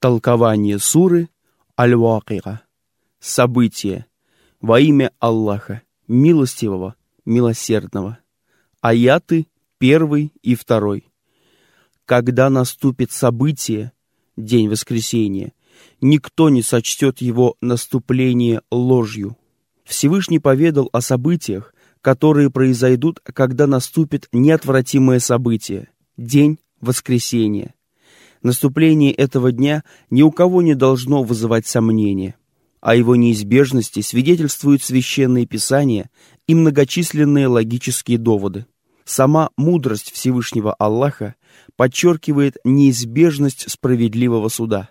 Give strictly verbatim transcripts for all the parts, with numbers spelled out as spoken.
Толкование суры Аль-Вакиа. Событие. Во имя Аллаха, милостивого, милосердного. Аяты первый и второй. Когда наступит событие, день воскресения, никто не сочтет его наступление ложью. Всевышний поведал о событиях, которые произойдут, когда наступит неотвратимое событие, день воскресения. Наступление этого дня ни у кого не должно вызывать сомнения. О его неизбежности свидетельствуют священные писания и многочисленные логические доводы. Сама мудрость Всевышнего Аллаха подчеркивает неизбежность справедливого суда.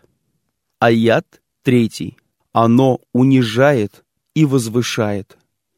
Аят третий. Оно унижает и возвышает.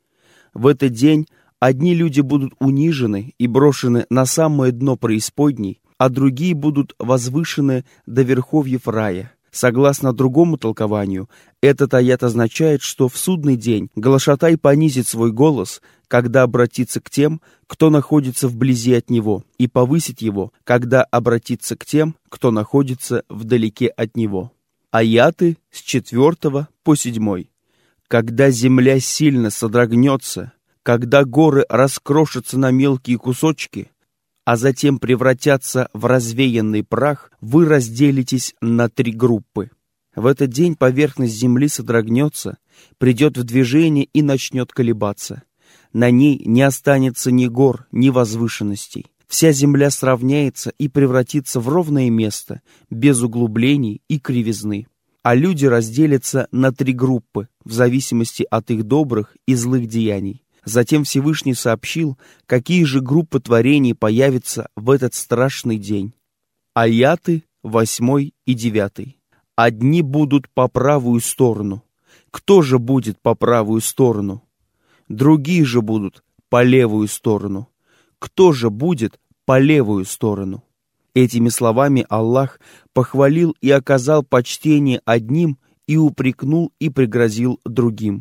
В этот день одни люди будут унижены и брошены на самое дно преисподней, а другие будут возвышены до верховьев рая. Согласно другому толкованию, этот аят означает, что в судный день глашатай понизит свой голос, когда обратится к тем, кто находится вблизи от него, и повысит его, когда обратится к тем, кто находится вдалеке от него. Аяты с четвертого по седьмой. Когда земля сильно содрогнется, когда горы раскрошатся на мелкие кусочки, а затем превратятся в развеянный прах, вы разделитесь на три группы. В этот день поверхность земли содрогнется, придет в движение и начнет колебаться. На ней не останется ни гор, ни возвышенностей. Вся земля сравняется и превратится в ровное место, без углублений и кривизны. А люди разделятся на три группы, в зависимости от их добрых и злых деяний. Затем Всевышний сообщил, какие же группы творений появятся в этот страшный день. Аяты восьмой и девятый. Одни будут по правую сторону. Кто же будет по правую сторону? Другие же будут по левую сторону. Кто же будет по левую сторону? Этими словами Аллах похвалил и оказал почтение одним и упрекнул и пригрозил другим.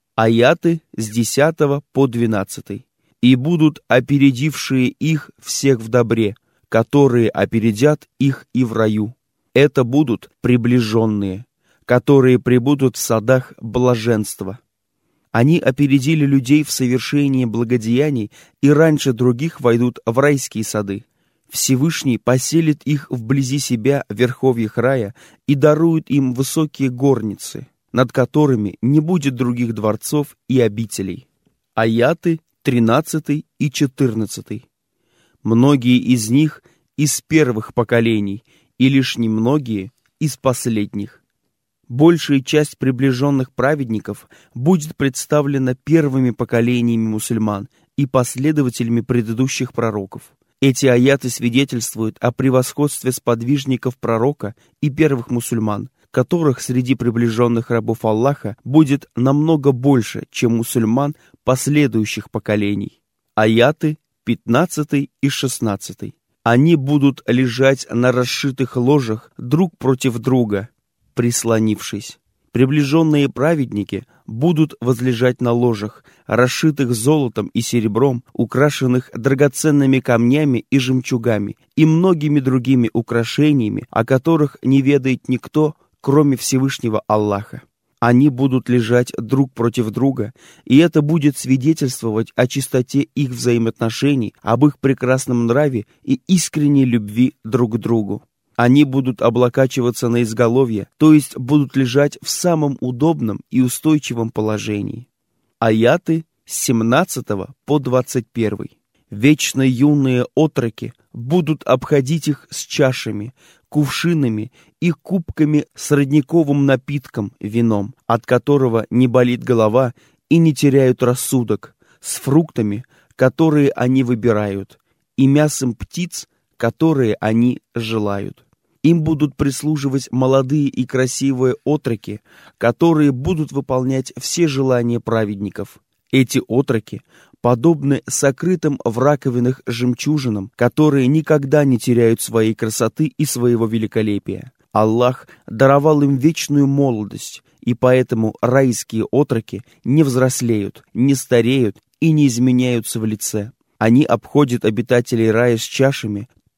Аяты с десятого по двенадцатый. «И будут опередившие их всех в добре, которые опередят их и в раю. Это будут приближенные, которые пребудут в садах блаженства. Они опередили людей в совершении благодеяний и раньше других войдут в райские сады. Всевышний поселит их вблизи себя в верховьях рая и дарует им высокие горницы, над которыми не будет других дворцов и обителей». Аяты тринадцатый и четырнадцатый. «Многие из них из первых поколений, и лишь немногие из последних. Большая часть приближенных праведников будет представлена первыми поколениями мусульман и последователями предыдущих пророков. Эти аяты свидетельствуют о превосходстве сподвижников пророка и первых мусульман, которых среди приближенных рабов Аллаха будет намного больше, чем мусульман последующих поколений. Аяты пятнадцатый и шестнадцатый. Они будут лежать на расшитых ложах друг против друга, прислонившись. Приближенные праведники будут возлежать на ложах, расшитых золотом и серебром, украшенных драгоценными камнями и жемчугами, и многими другими украшениями, о которых не ведает никто, кроме Всевышнего Аллаха. Они будут лежать друг против друга, и это будет свидетельствовать о чистоте их взаимоотношений, об их прекрасном нраве и искренней любви друг к другу. Они будут облокачиваться на изголовье, то есть будут лежать в самом удобном и устойчивом положении. Аяты с семнадцатого по двадцать первый. Вечно юные отроки будут обходить их с чашами, кувшинами и кубками с родниковым напитком, вином, от которого не болит голова и не теряют рассудок, с фруктами, которые они выбирают, и мясом птиц, которые они желают. Им будут прислуживать молодые и красивые отроки, которые будут выполнять все желания праведников. Эти отроки подобны сокрытым в раковинах жемчужинам, которые никогда не теряют своей красоты и своего великолепия. Аллах даровал им вечную молодость, и поэтому райские отроки не взрослеют, не стареют и не изменяются в лице. Они обходят обитателей рая с чашами,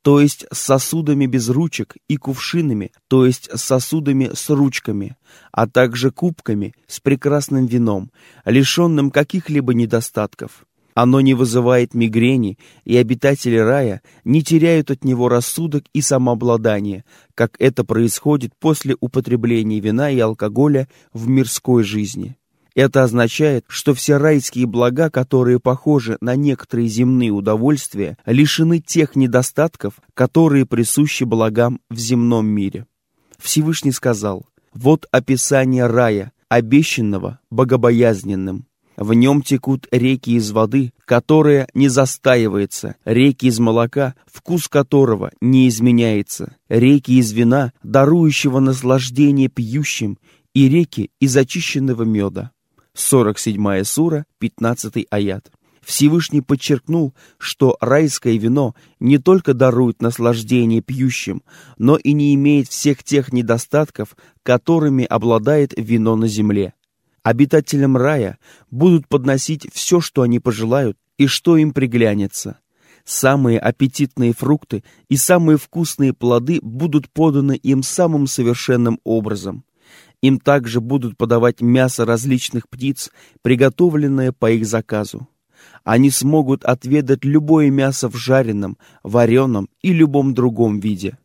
то есть с сосудами без ручек, и кувшинами, то есть с сосудами с ручками, а также кубками с прекрасным вином, лишенным каких-либо недостатков. Оно не вызывает мигрени, и обитатели рая не теряют от него рассудок и самообладание, как это происходит после употребления вина и алкоголя в мирской жизни. Это означает, что все райские блага, которые похожи на некоторые земные удовольствия, лишены тех недостатков, которые присущи благам в земном мире. Всевышний сказал: «Вот описание рая, обещанного богобоязненным. В нем текут реки из воды, которая не застаивается, реки из молока, вкус которого не изменяется, реки из вина, дарующего наслаждение пьющим, и реки из очищенного меда». сорок седьмая сура, пятнадцатый аят. Всевышний подчеркнул, что райское вино не только дарует наслаждение пьющим, но и не имеет всех тех недостатков, которыми обладает вино на земле. Обитателям рая будут подносить все, что они пожелают и что им приглянется. Самые аппетитные фрукты и самые вкусные плоды будут поданы им самым совершенным образом. Им также будут подавать мясо различных птиц, приготовленное по их заказу. Они смогут отведать любое мясо в жареном, вареном и любом другом виде.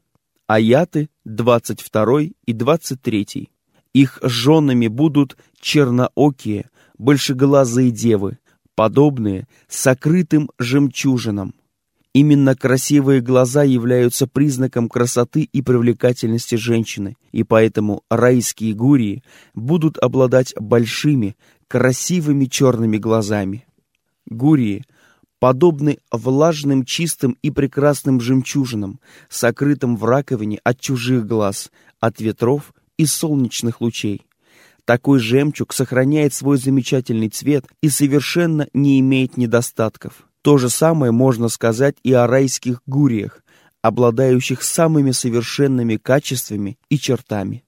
Аяты двадцать второй и двадцать третий. Их женами будут черноокие, большеглазые девы, подобные сокрытым жемчужинам. Именно красивые глаза являются признаком красоты и привлекательности женщины, и поэтому райские гурии будут обладать большими, красивыми черными глазами. Гурии подобны влажным, чистым и прекрасным жемчужинам, сокрытым в раковине от чужих глаз, от ветров и солнечных лучей. Такой жемчуг сохраняет свой замечательный цвет и совершенно не имеет недостатков. То же самое можно сказать и о райских гуриях, обладающих самыми совершенными качествами и чертами.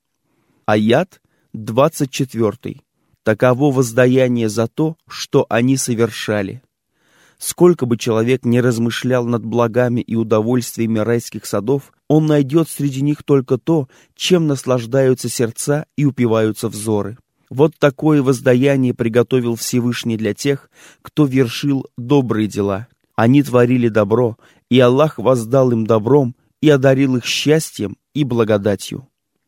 Аят двадцать четвёртый. Таково воздаяние за то, что они совершали. Сколько бы человек ни размышлял над благами и удовольствиями райских садов, он найдет среди них только то, чем наслаждаются сердца и упиваются взоры. Вот такое воздаяние приготовил Всевышний для тех, кто вершил добрые дела. Они творили добро, и Аллах воздал им добром и одарил их счастьем и благодатью.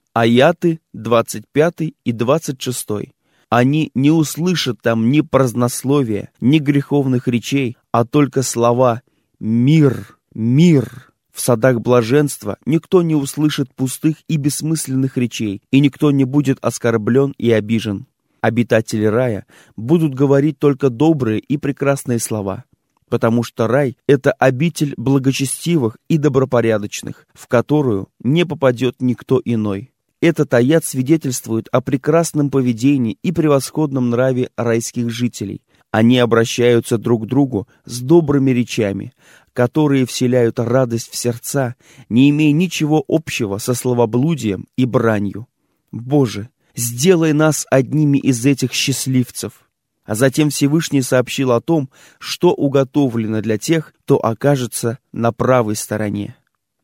Аяты двадцать пятый и двадцать шестой. Они не услышат там ни празднословия, ни греховных речей, а только слова «мир, мир». В садах блаженства никто не услышит пустых и бессмысленных речей, и никто не будет оскорблен и обижен. Обитатели рая будут говорить только добрые и прекрасные слова, потому что рай — это обитель благочестивых и добропорядочных, в которую не попадет никто иной. Этот аят свидетельствует о прекрасном поведении и превосходном нраве райских жителей. Они обращаются друг к другу с добрыми речами, которые вселяют радость в сердца, не имея ничего общего со словоблудием и бранью. Боже, сделай нас одними из этих счастливцев. А затем Всевышний сообщил о том, что уготовлено для тех, кто окажется на правой стороне.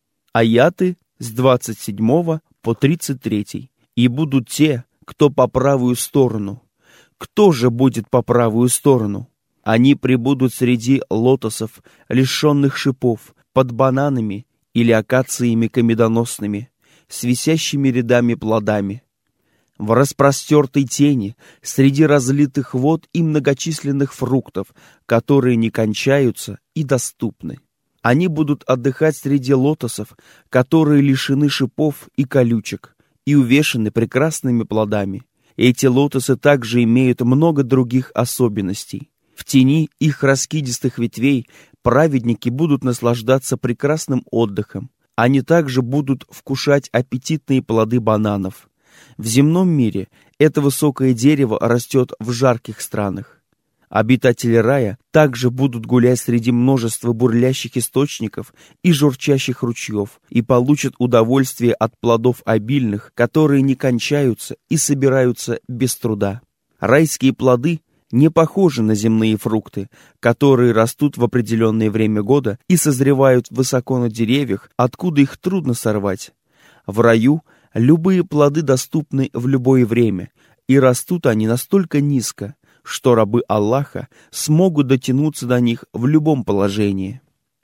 Аяты с двадцать седьмого по тридцать третий. «И будут те, кто по правую сторону». Кто же будет по правую сторону? Они пребудут среди лотосов, лишенных шипов, под бананами или акациями медоносными, с висящими рядами плодами. В распростертой тени, среди разлитых вод и многочисленных фруктов, которые не кончаются и доступны. Они будут отдыхать среди лотосов, которые лишены шипов и колючек, и увешаны прекрасными плодами. Эти лотосы также имеют много других особенностей. В тени их раскидистых ветвей праведники будут наслаждаться прекрасным отдыхом. Они также будут вкушать аппетитные плоды бананов. В земном мире это высокое дерево растет в жарких странах. Обитатели рая также будут гулять среди множества бурлящих источников и журчащих ручьев и получат удовольствие от плодов обильных, которые не кончаются и собираются без труда. Райские плоды не похожи на земные фрукты, которые растут в определенное время года и созревают высоко на деревьях, откуда их трудно сорвать. В раю любые плоды доступны в любое время, и растут они настолько низко, что рабы Аллаха смогут дотянуться до них в любом положении.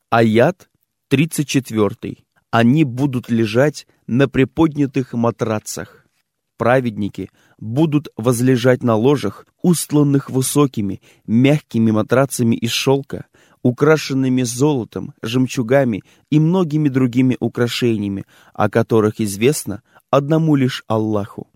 Аят тридцать четыре. Они будут лежать на приподнятых матрацах. Праведники будут возлежать на ложах, устланных высокими, мягкими матрацами из шелка, украшенными золотом, жемчугами и многими другими украшениями, о которых известно одному лишь Аллаху.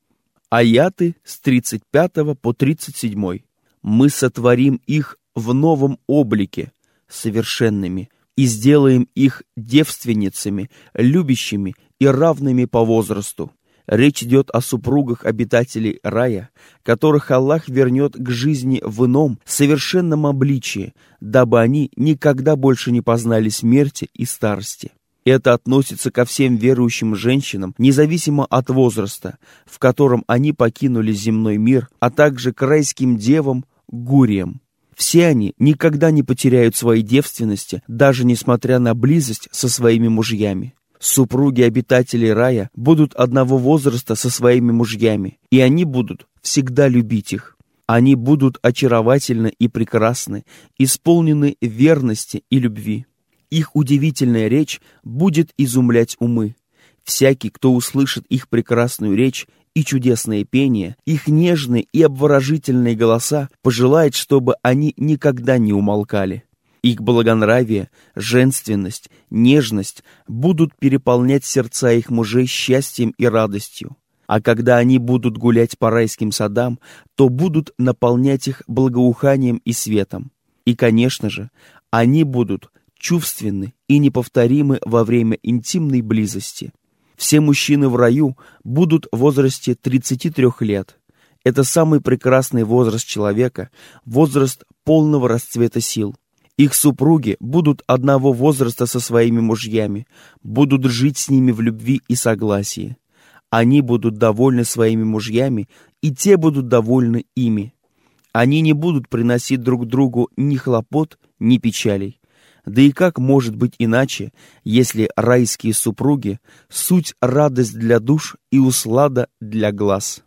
Аяты с тридцать пятого по тридцать седьмой. Мы сотворим их в новом облике, совершенными, и сделаем их девственницами, любящими и равными по возрасту. Речь идет о супругах обитателей рая, которых Аллах вернет к жизни в ином, совершенном обличии, дабы они никогда больше не познали смерти и старости. Это относится ко всем верующим женщинам, независимо от возраста, в котором они покинули земной мир, а также к райским девам, гуриям. Все они никогда не потеряют своей девственности, даже несмотря на близость со своими мужьями. Супруги обитателей рая будут одного возраста со своими мужьями, и они будут всегда любить их. Они будут очаровательны и прекрасны, исполнены верности и любви. Их удивительная речь будет изумлять умы. Всякий, кто услышит их прекрасную речь и чудесное пение, их нежные и обворожительные голоса, пожелает, чтобы они никогда не умолкали. Их благонравие, женственность, нежность будут переполнять сердца их мужей счастьем и радостью. А когда они будут гулять по райским садам, то будут наполнять их благоуханием и светом. И, конечно же, они будут чувственны и неповторимы во время интимной близости. Все мужчины в раю будут в возрасте тридцати трёх лет. Это самый прекрасный возраст человека, возраст полного расцвета сил. Их супруги будут одного возраста со своими мужьями, будут жить с ними в любви и согласии. Они будут довольны своими мужьями, и те будут довольны ими. Они не будут приносить друг другу ни хлопот, ни печалей. Да и как может быть иначе, если райские супруги — суть радость для душ и услада для глаз?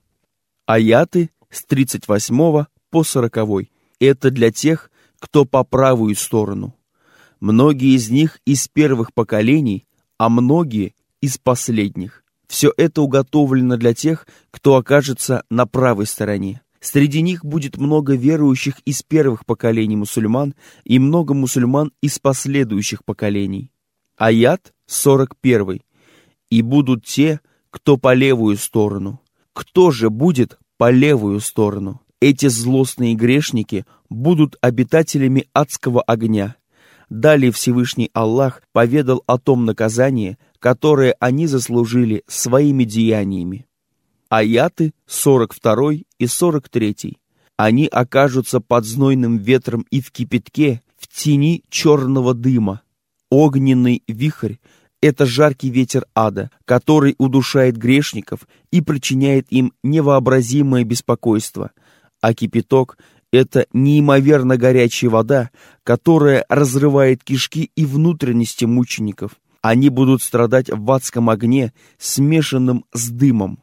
Аяты с тридцать восьмого по сороковой. Это для тех, кто по правую сторону. Многие из них из первых поколений, а многие из последних. Все это уготовлено для тех, кто окажется на правой стороне. Среди них будет много верующих из первых поколений мусульман и много мусульман из последующих поколений. Аят сорок один. И будут те, кто по левую сторону. Кто же будет по левую сторону? Эти злостные грешники будут обитателями адского огня. Далее Всевышний Аллах поведал о том наказании, которое они заслужили своими деяниями. Аяты сорок два и сорок три. Они окажутся под знойным ветром и в кипятке, в тени черного дыма. Огненный вихрь — это жаркий ветер ада, который удушает грешников и причиняет им невообразимое беспокойство. А кипяток — это неимоверно горячая вода, которая разрывает кишки и внутренности мучеников. Они будут страдать в адском огне, смешанном с дымом.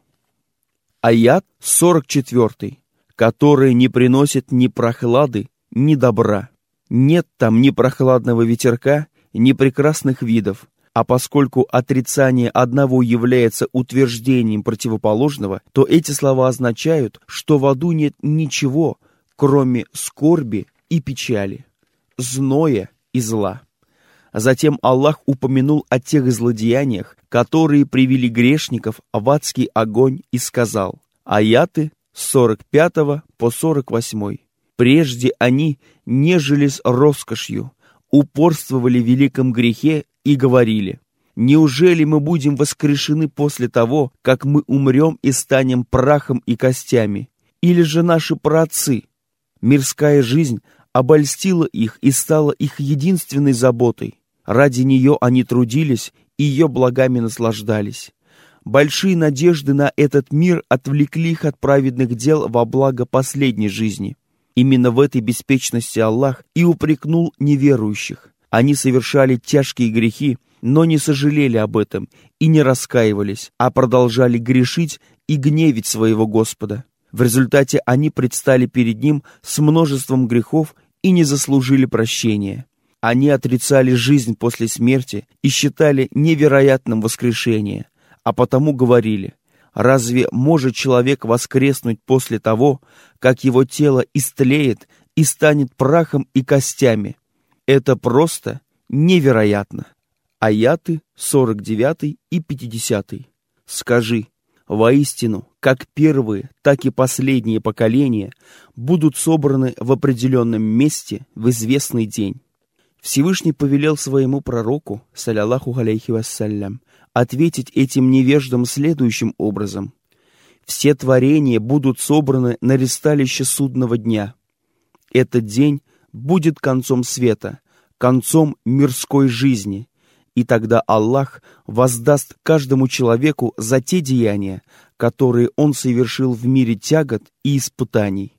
Аят сорок четыре. Которые не приносят ни прохлады, ни добра. Нет там ни прохладного ветерка, ни прекрасных видов. А поскольку отрицание одного является утверждением противоположного, то эти слова означают, что в аду нет ничего, кроме скорби и печали, зноя и зла. Затем Аллах упомянул о тех злодеяниях, которые привели грешников в адский огонь, и сказал. Аяты с сорок пятого по сорок восьмой. Прежде они нежились роскошью, упорствовали в великом грехе и говорили: неужели мы будем воскрешены после того, как мы умрем и станем прахом и костями? Или же наши праотцы? Мирская жизнь обольстила их и стала их единственной заботой. Ради нее они трудились и ее благами наслаждались. Большие надежды на этот мир отвлекли их от праведных дел во благо последней жизни. Именно в этой беспечности Аллах и упрекнул неверующих. Они совершали тяжкие грехи, но не сожалели об этом и не раскаивались, а продолжали грешить и гневить своего Господа. В результате они предстали перед Ним с множеством грехов и не заслужили прощения. Они отрицали жизнь после смерти и считали невероятным воскрешение, а потому говорили: разве может человек воскреснуть после того, как его тело истлеет и станет прахом и костями? Это просто невероятно. Аяты сорок девятый и пятидесятый. Скажи: воистину, как первые, так и последние поколения будут собраны в определенном месте в известный день. Всевышний повелел своему пророку, саллаллаху алейхи вассалям, ответить этим невеждам следующим образом: все творения будут собраны на ристалище судного дня. Этот день будет концом света, концом мирской жизни, и тогда Аллах воздаст каждому человеку за те деяния, которые он совершил в мире тягот и испытаний.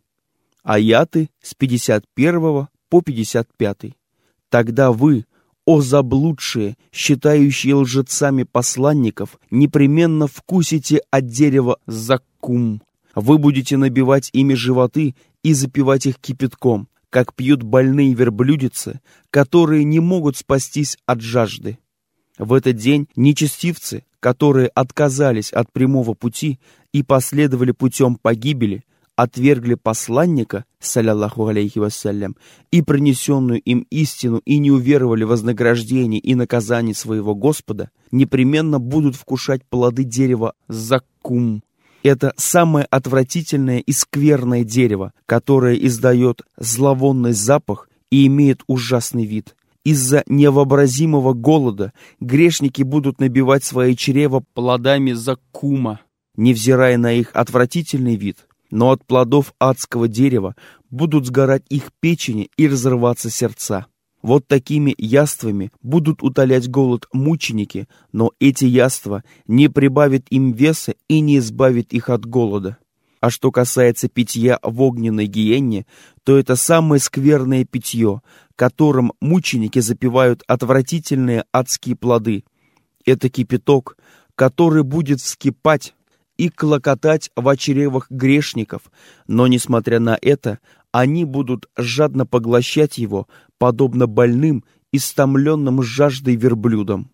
Аяты с пятьдесят первого по пятьдесят пятый. Тогда вы, о заблудшие, считающие лжецами посланников, непременно вкусите от дерева заккум. Вы будете набивать ими животы и запивать их кипятком, как пьют больные верблюдицы, которые не могут спастись от жажды. В этот день нечестивцы, которые отказались от прямого пути и последовали путем погибели, отвергли посланника, саллаллаху алейхи вассалям, и принесенную им истину и не уверовали в вознаграждение и наказание своего Господа, непременно будут вкушать плоды дерева заккум. Это самое отвратительное и скверное дерево, которое издает зловонный запах и имеет ужасный вид. Из-за невообразимого голода грешники будут набивать свои чрева плодами заккума, невзирая на их отвратительный вид. Но от плодов адского дерева будут сгорать их печени и разрываться сердца. Вот такими яствами будут утолять голод мученики, но эти яства не прибавят им веса и не избавят их от голода. А что касается питья в огненной гиенне, то это самое скверное питье, которым мученики запивают отвратительные адские плоды. Это кипяток, который будет вскипать и клокотать в чревах грешников, но, несмотря на это, они будут жадно поглощать его, подобно больным, истомленным жаждой верблюдам.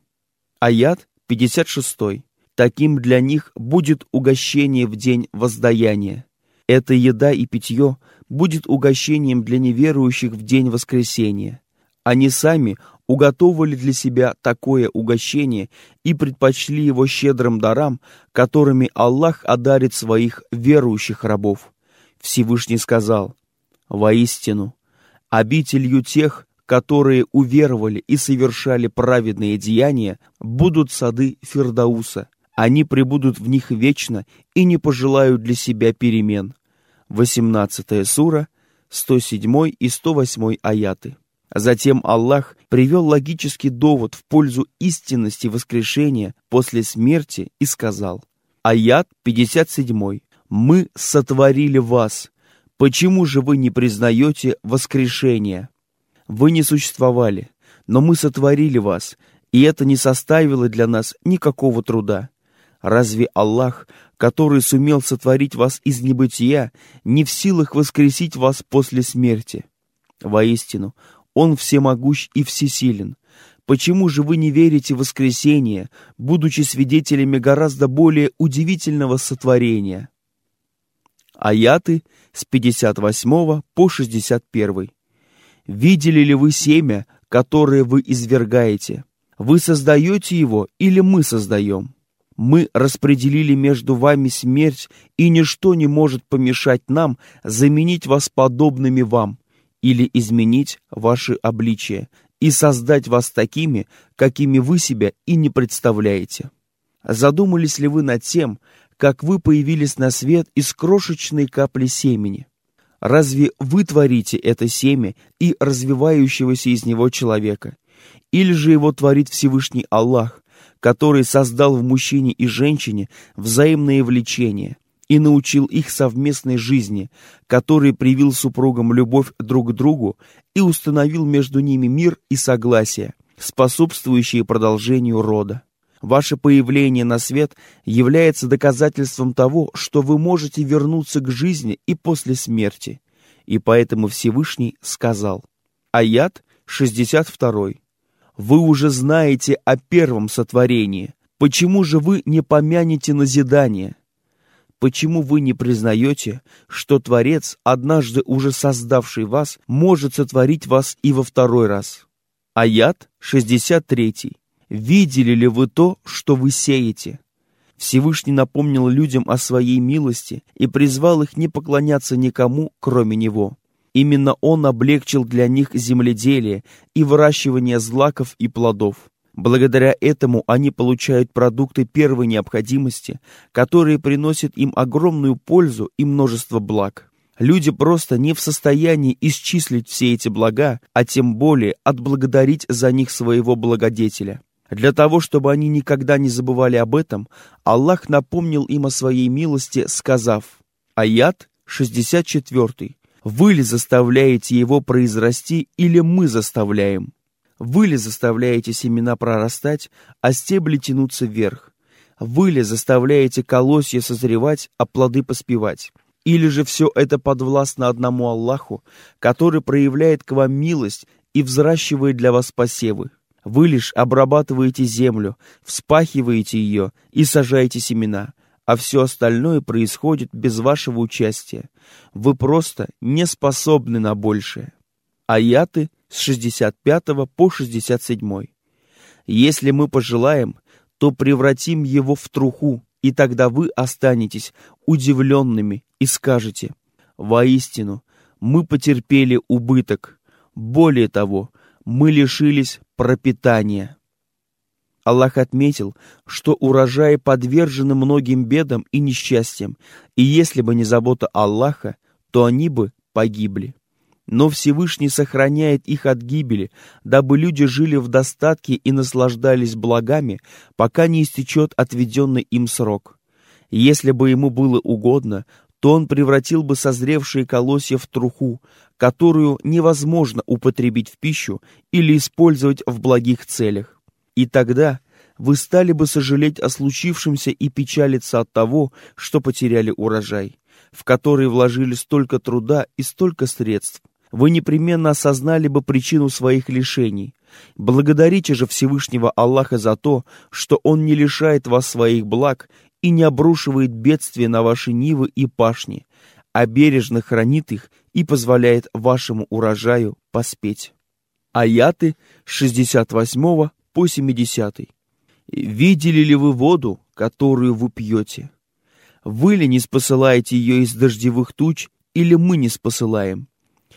Аят пятьдесят шестой. Таким для них будет угощение в день воздаяния. Эта еда и питье будет угощением для неверующих в день воскресения. Они сами уготовили для себя такое угощение и предпочли его щедрым дарам, которыми Аллах одарит своих верующих рабов. Всевышний сказал: «Воистину, обителью тех, которые уверовали и совершали праведные деяния, будут сады Фирдауса. Они пребудут в них вечно и не пожелают для себя перемен». восемнадцатая сура, сто седьмой и сто восьмой аяты. Затем Аллах привел логический довод в пользу истинности воскрешения после смерти и сказал: аят пятьдесят седьмой. «Мы сотворили вас. Почему же вы не признаете воскрешения? Вы не существовали, но мы сотворили вас, и это не составило для нас никакого труда. Разве Аллах, который сумел сотворить вас из небытия, не в силах воскресить вас после смерти? Воистину, Он всемогущ и всесилен. Почему же вы не верите в воскресение, будучи свидетелями гораздо более удивительного сотворения?» Аяты с пятьдесят восьмого по шестьдесят первый. «Видели ли вы семя, которое вы извергаете? Вы создаете его или мы создаем? Мы распределили между вами смерть, и ничто не может помешать нам заменить вас подобными вам или изменить ваши обличия и создать вас такими, какими вы себя и не представляете. Задумались ли вы над тем, как вы появились на свет из крошечной капли семени? Разве вы творите это семя и развивающегося из него человека? Или же его творит Всевышний Аллах, который создал в мужчине и женщине взаимное влечение и научил их совместной жизни, который привил супругам любовь друг к другу и установил между ними мир и согласие, способствующие продолжению рода. Ваше появление на свет является доказательством того, что вы можете вернуться к жизни и после смерти. И поэтому Всевышний сказал. Аят шестьдесят два. Вы уже знаете о первом сотворении. Почему же вы не помянете назидание? Почему вы не признаете, что Творец, однажды уже создавший вас, может сотворить вас и во второй раз? Аят шестьдесят три. Видели ли вы то, что вы сеете? Всевышний напомнил людям о своей милости и призвал их не поклоняться никому, кроме Него. Именно Он облегчил для них земледелие и выращивание злаков и плодов. Благодаря этому они получают продукты первой необходимости, которые приносят им огромную пользу и множество благ. Люди просто не в состоянии исчислить все эти блага, а тем более отблагодарить за них своего благодетеля. Для того, чтобы они никогда не забывали об этом, Аллах напомнил им о своей милости, сказав, аят шестьдесят четыре. «Вы ли заставляете его произрасти, или мы заставляем? Вы ли заставляете семена прорастать, а стебли тянуться вверх? Вы ли заставляете колосья созревать, а плоды поспевать? Или же все это подвластно одному Аллаху, который проявляет к вам милость и взращивает для вас посевы? Вы лишь обрабатываете землю, вспахиваете ее и сажаете семена, а все остальное происходит без вашего участия. Вы просто не способны на большее». Аяты с шестьдесят пятого по шестьдесят седьмой. «Если мы пожелаем, то превратим его в труху, и тогда вы останетесь удивленными и скажете: воистину, мы потерпели убыток. Более того, мы лишились пропитания». Аллах отметил, что урожаи подвержены многим бедам и несчастьям, и если бы не забота Аллаха, то они бы погибли. Но Всевышний сохраняет их от гибели, дабы люди жили в достатке и наслаждались благами, пока не истечет отведенный им срок. Если бы ему было угодно, то он превратил бы созревшие колосья в труху, которую невозможно употребить в пищу или использовать в благих целях. И тогда вы стали бы сожалеть о случившемся и печалиться от того, что потеряли урожай, в который вложили столько труда и столько средств. Вы непременно осознали бы причину своих лишений. Благодарите же Всевышнего Аллаха за то, что Он не лишает вас своих благ и не обрушивает бедствия на ваши нивы и пашни, а бережно хранит их и позволяет вашему урожаю поспеть. Аяты с шестьдесят восьмого по семидесятый. «Видели ли вы воду, которую вы пьете? Вы ли не спосылаете ее из дождевых туч, или мы не спосылаем?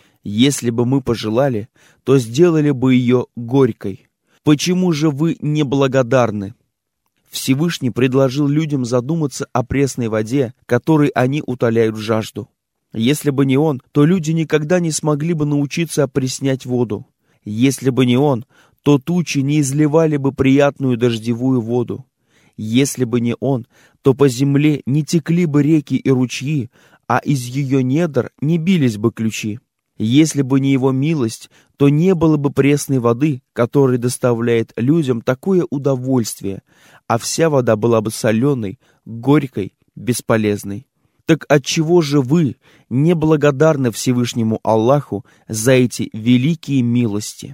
Если бы мы пожелали, то сделали бы ее горькой. Почему же вы неблагодарны?» Всевышний предложил людям задуматься о пресной воде, которой они утоляют жажду. Если бы не Он, то люди никогда не смогли бы научиться опреснять воду. Если бы не Он, то тучи не изливали бы приятную дождевую воду. Если бы не Он, то по земле не текли бы реки и ручьи, а из ее недр не бились бы ключи. Если бы не Его милость, то не было бы пресной воды, которая доставляет людям такое удовольствие, а вся вода была бы соленой, горькой, бесполезной. Так отчего же вы не благодарны Всевышнему Аллаху за эти великие милости?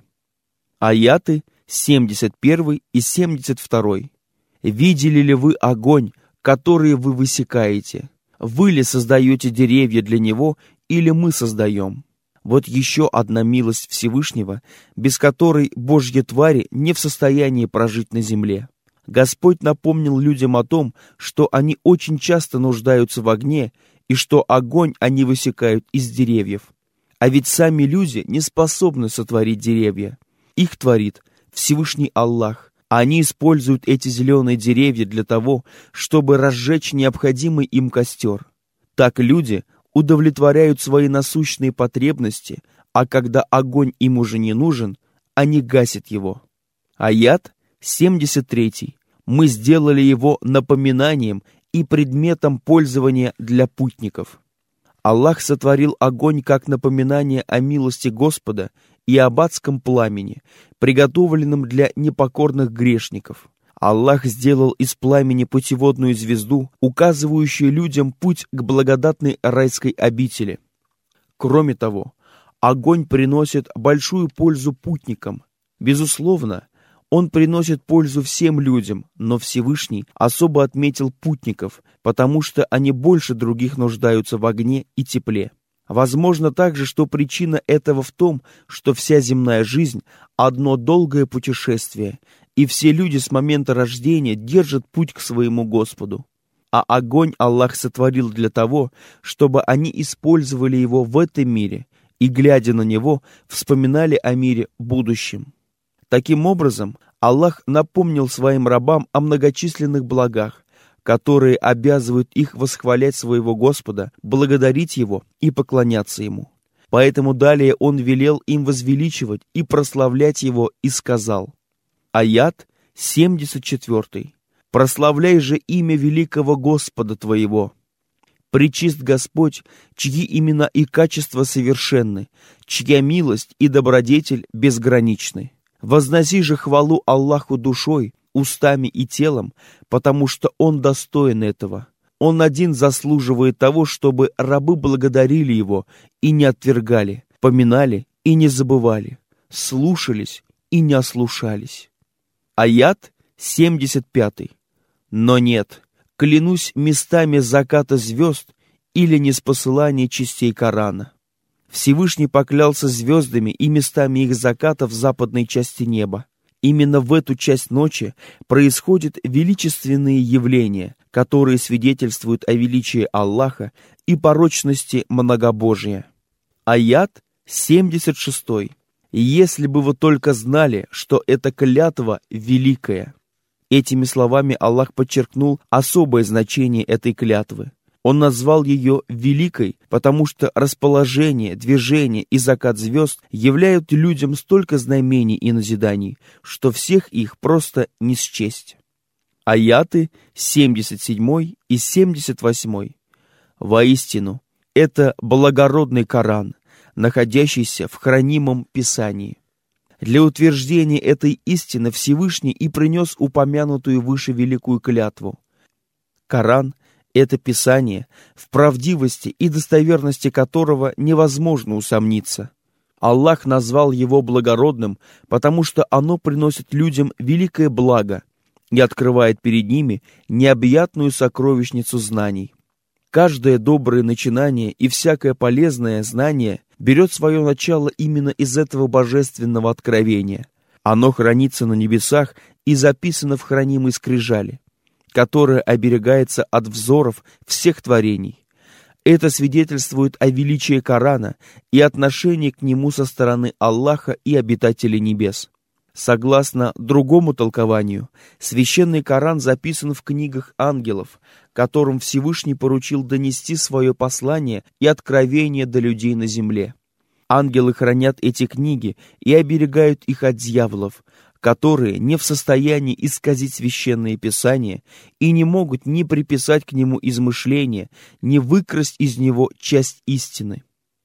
Аяты семьдесят один и семьдесят два. «Видели ли вы огонь, который вы высекаете? Вы ли создаете деревья для него, или мы создаем?» Вот еще одна милость Всевышнего, без которой Божьи твари не в состоянии прожить на земле. Господь напомнил людям о том, что они очень часто нуждаются в огне, и что огонь они высекают из деревьев. А ведь сами люди не способны сотворить деревья. Их творит Всевышний Аллах, а они используют эти зеленые деревья для того, чтобы разжечь необходимый им костер. Так люди удовлетворяют свои насущные потребности, а когда огонь им уже не нужен, они гасят его. Аят семьдесят три. «Мы сделали его напоминанием и предметом пользования для путников. Аллах сотворил огонь как напоминание о милости Господа и об адском пламени, приготовленном для непокорных грешников. Аллах сделал из пламени путеводную звезду, указывающую людям путь к благодатной райской обители. Кроме того, огонь приносит большую пользу путникам. Безусловно, он приносит пользу всем людям, но Всевышний особо отметил путников, потому что они больше других нуждаются в огне и тепле. Возможно также, что причина этого в том, что вся земная жизнь – одно долгое путешествие, и все люди с момента рождения держат путь к своему Господу. А огонь Аллах сотворил для того, чтобы они использовали его в этом мире и, глядя на него, вспоминали о мире будущем. Таким образом, Аллах напомнил своим рабам о многочисленных благах, которые обязывают их восхвалять своего Господа, благодарить Его и поклоняться Ему. Поэтому далее Он велел им возвеличивать и прославлять Его и сказал. Аят семьдесят четыре. «Прославляй же имя великого Господа твоего. Пречист Господь, чьи имена и качества совершенны, чья милость и добродетель безграничны. Возноси же хвалу Аллаху душой, устами и телом, потому что Он достоин этого. Он один заслуживает того, чтобы рабы благодарили Его и не отвергали, поминали и не забывали, слушались и не ослушались». Аят семьдесят пять. «Но нет, клянусь местами заката звезд или неспосылания частей Корана». Всевышний поклялся звездами и местами их заката в западной части неба. Именно в эту часть ночи происходят величественные явления, которые свидетельствуют о величии Аллаха и порочности многобожия. Аят семьдесят шесть. «Если бы вы только знали, что эта клятва великая». Этими словами Аллах подчеркнул особое значение этой клятвы. Он назвал ее великой, потому что расположение, движение и закат звезд являют людям столько знамений и назиданий, что всех их просто не счесть. Аяты семьдесят семь и семьдесят восемь. «Воистину, это благородный Коран, находящийся в хранимом Писании». Для утверждения этой истины Всевышний и принес упомянутую выше великую клятву. Коран — это Писание, в правдивости и достоверности которого невозможно усомниться. Аллах назвал его благородным, потому что оно приносит людям великое благо и открывает перед ними необъятную сокровищницу знаний. Каждое доброе начинание и всякое полезное знание берет свое начало именно из этого божественного откровения. Оно хранится на небесах и записано в хранимой скрижали, которая оберегается от взоров всех творений. Это свидетельствует о величии Корана и отношении к нему со стороны Аллаха и обитателей небес. Согласно другому толкованию, священный Коран записан в книгах ангелов, которым Всевышний поручил донести свое послание и откровение до людей на земле. Ангелы хранят эти книги и оберегают их от дьяволов, которые не в состоянии исказить священное писание и не могут ни приписать к нему измышления, ни выкрасть из него часть истины.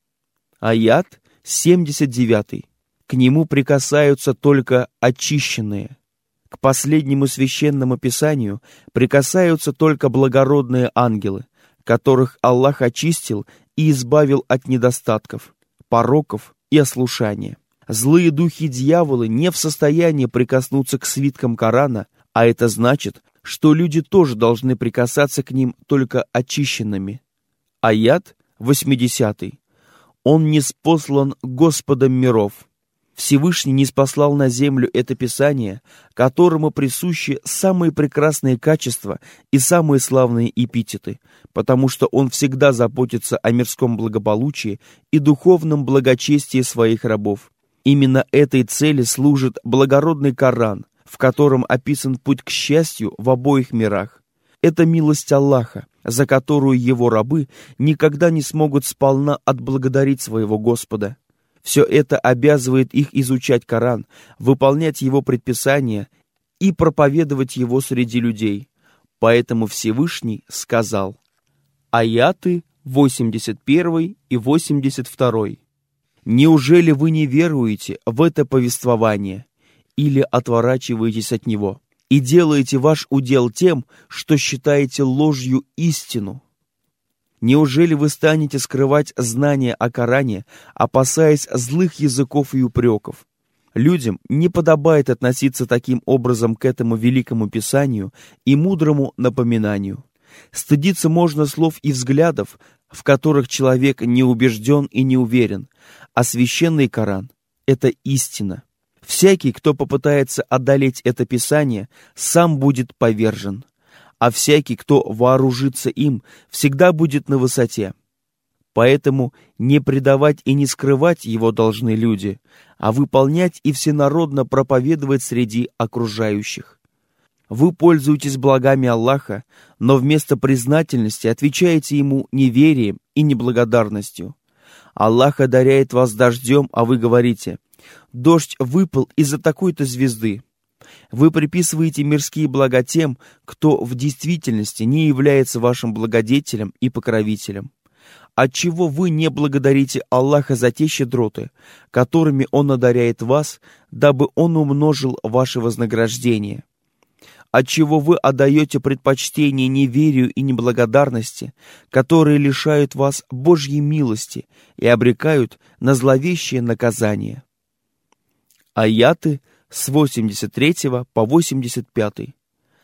Аят семьдесят девять. К нему прикасаются только очищенные. К последнему священному писанию прикасаются только благородные ангелы, которых Аллах очистил и избавил от недостатков, пороков и ослушания. Злые духи дьяволы не в состоянии прикоснуться к свиткам Корана, а это значит, что люди тоже должны прикасаться к ним только очищенными. Аят восемьдесят. Он ниспослан Господом миров. Всевышний ниспослал на землю это Писание, которому присущи самые прекрасные качества и самые славные эпитеты, потому что он всегда заботится о мирском благополучии и духовном благочестии своих рабов. Именно этой цели служит благородный Коран, в котором описан путь к счастью в обоих мирах. Это милость Аллаха, за которую его рабы никогда не смогут сполна отблагодарить своего Господа. Все это обязывает их изучать Коран, выполнять его предписания и проповедовать его среди людей. Поэтому Всевышний сказал. Аяты восемьдесят один и восемьдесят два. Неужели вы не веруете в это повествование или отворачиваетесь от него и делаете ваш удел тем, что считаете ложью истину? Неужели вы станете скрывать знания о Коране, опасаясь злых языков и упреков? Людям не подобает относиться таким образом к этому великому писанию и мудрому напоминанию. Стыдиться можно слов и взглядов, в которых человек не убежден и не уверен, а священный Коран — это истина. Всякий, кто попытается одолеть это писание, сам будет повержен, а всякий, кто вооружится им, всегда будет на высоте. Поэтому не предавать и не скрывать его должны люди, а выполнять и всенародно проповедовать среди окружающих. Вы пользуетесь благами Аллаха, но вместо признательности отвечаете Ему неверием и неблагодарностью. Аллах одаряет вас дождем, а вы говорите: «Дождь выпал из-за такой-то звезды». Вы приписываете мирские блага тем, кто в действительности не является вашим благодетелем и покровителем. Отчего вы не благодарите Аллаха за те щедроты, которыми Он одаряет вас, дабы Он умножил ваше вознаграждение? Отчего вы отдаете предпочтение неверию и неблагодарности, которые лишают вас Божьей милости и обрекают на зловещее наказание? Аяты с восемьдесят третьего по восемьдесят пятый.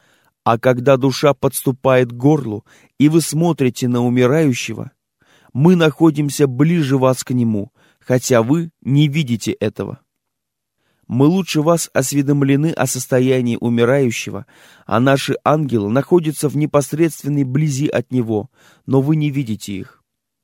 А когда душа подступает к горлу, и вы смотрите на умирающего, мы находимся ближе вас к нему, хотя вы не видите этого. Мы лучше вас осведомлены о состоянии умирающего, а наши ангелы находятся в непосредственной близи от него, но вы не видите их.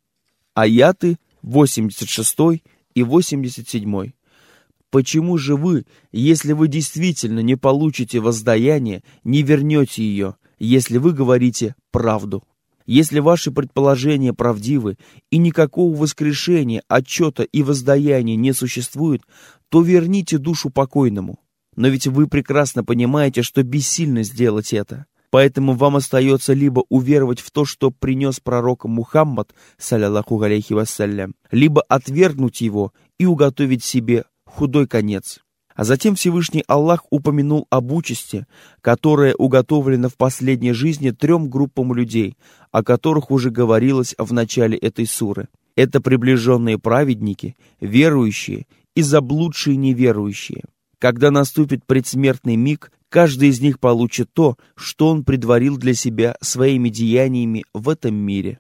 Аяты восемьдесят шесть и восемьдесят семь. Почему же вы, если вы действительно не получите воздаяние, не вернете ее, если вы говорите правду? Если ваши предположения правдивы и никакого воскрешения, отчета и воздаяния не существует, то верните душу покойному. Но ведь вы прекрасно понимаете, что бессильно сделать это. Поэтому вам остается либо уверовать в то, что принес пророк Мухаммад, саллаллаху алейхи вассалям, либо отвергнуть его и уготовить себе худой конец. А затем Всевышний Аллах упомянул об участи, которая уготовлена в последней жизни трем группам людей, о которых уже говорилось в начале этой суры. Это приближенные праведники, верующие и заблудшие неверующие. Когда наступит предсмертный миг, каждый из них получит то, что он предварил для себя своими деяниями в этом мире.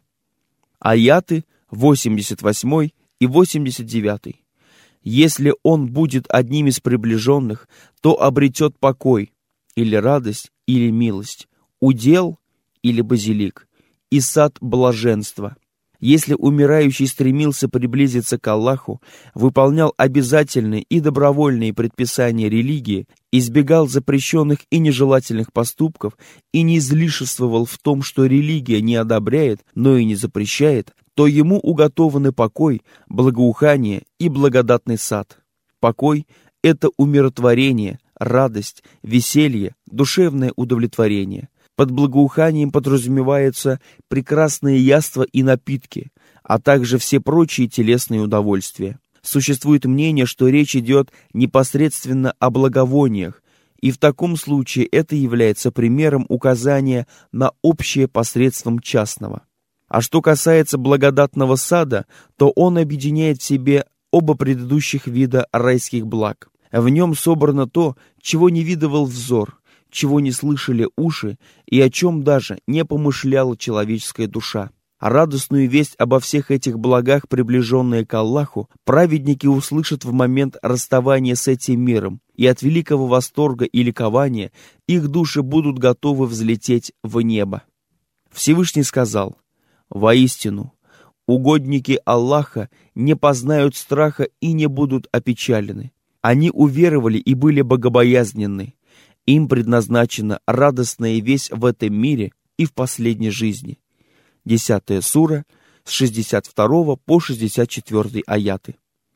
Аяты восемьдесят восемь и восемьдесят девять. Если он будет одним из приближенных, то обретет покой, или радость, или милость, удел, или базилик, и сад блаженства. Если умирающий стремился приблизиться к Аллаху, выполнял обязательные и добровольные предписания религии, избегал запрещенных и нежелательных поступков и не излишествовал в том, что религия не одобряет, но и не запрещает, то ему уготованы покой, благоухание и благодатный сад. Покой — это умиротворение, радость, веселье, душевное удовлетворение. Под благоуханием подразумеваются прекрасные яства и напитки, а также все прочие телесные удовольствия. Существует мнение, что речь идет непосредственно о благовониях, и в таком случае это является примером указания на общее посредством частного. А что касается благодатного сада, то он объединяет в себе оба предыдущих вида райских благ. В нем собрано то, чего не видывал взор, чего не слышали уши и о чем даже не помышляла человеческая душа. А радостную весть обо всех этих благах, приближенные к Аллаху, праведники услышат в момент расставания с этим миром, и от великого восторга и ликования их души будут готовы взлететь в небо. Всевышний сказал: «Воистину, угодники Аллаха не познают страха и не будут опечалены. Они уверовали и были богобоязненны. Им предназначена радостная весть в этом мире и в последней жизни». Десятая сура, с шестьдесят второго по шестьдесят четвёртый аяты.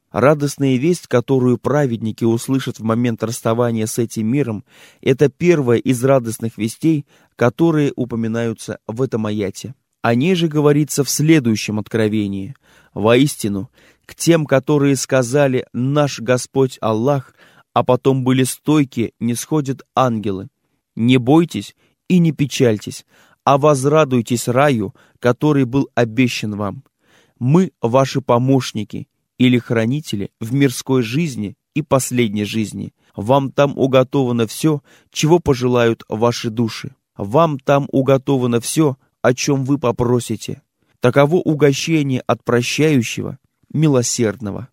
Радостная весть, которую праведники услышат в момент расставания с этим миром, это первая из радостных вестей, которые упоминаются в этом аяте. О ней же говорится в следующем откровении. «Воистину, к тем, которые сказали «Наш Господь Аллах», а потом были стойки, не сходят ангелы. Не бойтесь и не печальтесь, а возрадуйтесь раю, который был обещан вам. Мы ваши помощники или хранители в мирской жизни и последней жизни. Вам там уготовано все, чего пожелают ваши души. Вам там уготовано все, о чем вы попросите. Таково угощение от прощающего, милосердного».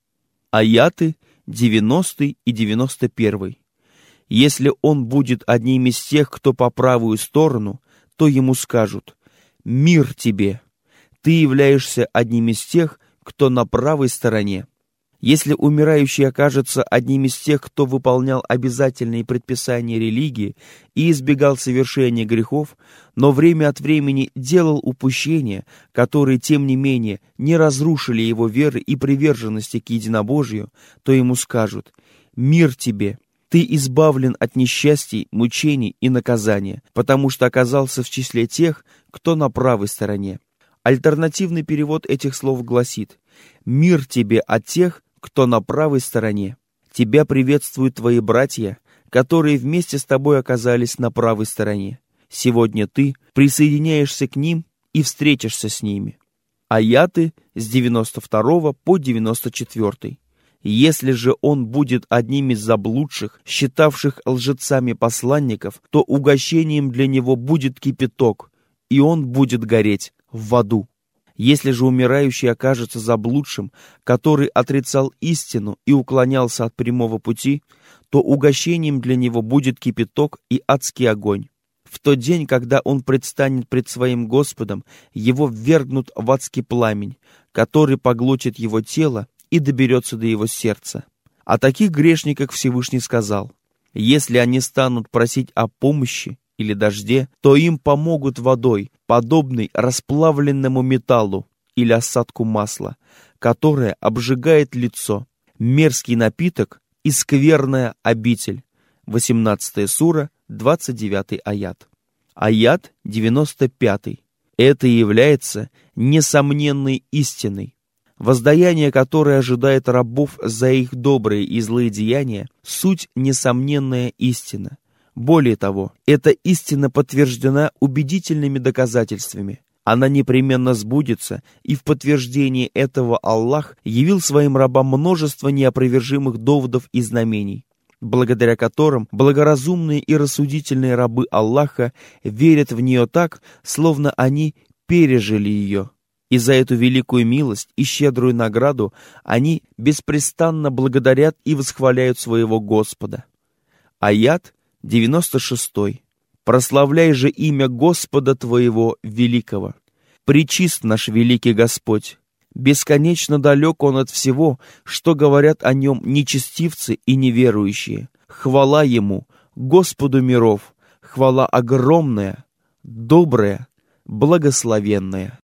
Аяты девяностый и девяносто первый. «Если он будет одним из тех, кто по правую сторону, то ему скажут: «Мир тебе! Ты являешься одним из тех, кто на правой стороне». Если умирающий окажется одним из тех, кто выполнял обязательные предписания религии и избегал совершения грехов, но время от времени делал упущения, которые, тем не менее, не разрушили его веры и приверженности к единобожию, то ему скажут: «Мир тебе! Ты избавлен от несчастий, мучений и наказания, потому что оказался в числе тех, кто на правой стороне». Альтернативный перевод этих слов гласит: «Мир тебе от тех, кто на правой стороне. Тебя приветствуют твои братья, которые вместе с тобой оказались на правой стороне. Сегодня ты присоединяешься к ним и встретишься с ними». Аяты с девяносто второго по девяносто четвёртый. «Если же он будет одним из заблудших, считавших лжецами посланников, то угощением для него будет кипяток, и он будет гореть в аду. Если же умирающий окажется заблудшим, который отрицал истину и уклонялся от прямого пути, то угощением для него будет кипяток и адский огонь. В тот день, когда он предстанет пред своим Господом, его ввергнут в адский пламень, который поглотит его тело и доберется до его сердца. О таких грешниках Всевышний сказал: если они станут просить о помощи или дожде, то им помогут водой, подобной расплавленному металлу или осадку масла, которое обжигает лицо, мерзкий напиток и скверная обитель. восемнадцатая сура, двадцать девятый аят. Аят девяносто пятый. Это является несомненной истиной. Воздаяние, которое ожидает рабов за их добрые и злые деяния, суть несомненная истина. Более того, эта истина подтверждена убедительными доказательствами. Она непременно сбудется, и в подтверждение этого Аллах явил своим рабам множество неопровержимых доводов и знамений, благодаря которым благоразумные и рассудительные рабы Аллаха верят в нее так, словно они пережили ее. И за эту великую милость и щедрую награду они беспрестанно благодарят и восхваляют своего Господа. Аят девяносто шестой. «Прославляй же имя Господа твоего великого. Пречист наш великий Господь. Бесконечно далек Он от всего, что говорят о Нем нечестивцы и неверующие. Хвала Ему, Господу миров, хвала огромная, добрая, благословенная».